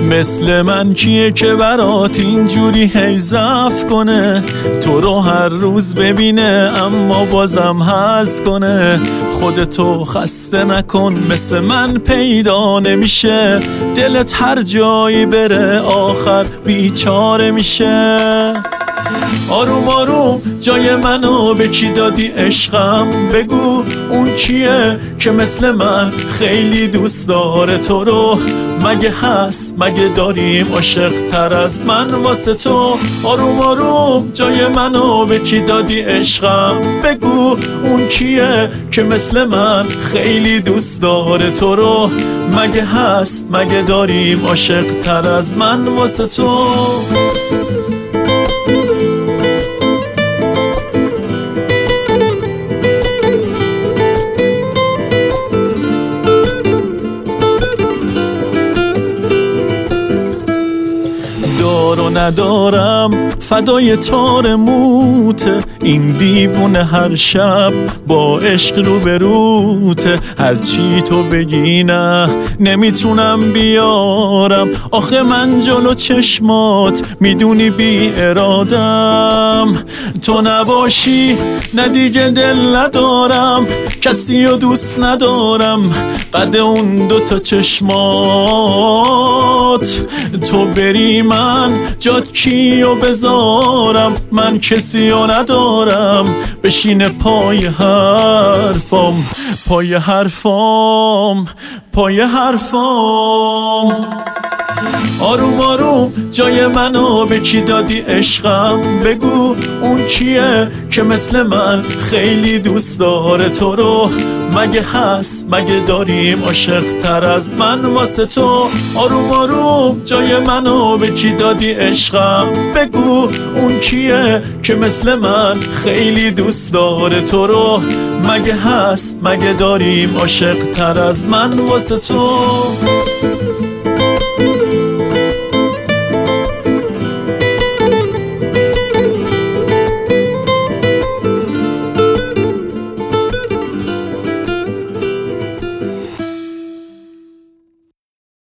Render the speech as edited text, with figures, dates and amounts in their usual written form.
مثل من کیه که برات اینجوری هی ضعف کنه، تو رو هر روز ببینه اما بازم حظ کنه. خودتو خسته نکن، مثل من پیدا نمیشه، دلت هر جایی بره آخر بیچاره میشه. آروم آروم جای منو به کی دادی عشقم، بگو اون کیه که مثل من خیلی دوست داره تو رو. مگه هست مگه داریم عاشق تر از من واسه تو. آروم آروم جای منو به کی دادی عشقم، بگو اون کیه که مثل من خیلی دوست داره تو رو. مگه هست مگه داریم عاشق تر از من واسه تو. دارو ندارم فدای تار موته، این دیوونه هر شب با عشق رو به روته. هرچی تو بگی نه نمیتونم بیارم، آخه من جلو چشمات میدونی بی ارادم. تو نباشی نه دیگه دل ندارم، کسی رو دوست ندارم بعد اون دوتا چشمات. تو بری من جات کیو بذارم، من کسی رو ندارم بشینه پای حرفام، پای حرفام، پای حرفام. آروم آروم جای منو به کی دادی عشقم، بگو اون کیه که مثل من خیلی دوست داره تو رو. مگه هست مگه داریم عاشق تر از من واسه تو. آروم آروم جای منو به کی دادی عشقم، بگو اون کیه که مثل من خیلی دوست داره تو رو. مگه هست مگه داریم عاشق تر از من واسه تو.